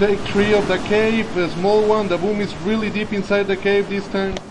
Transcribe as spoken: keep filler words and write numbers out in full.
take three of the cave, a small one. The boom is really deep inside the cave this time.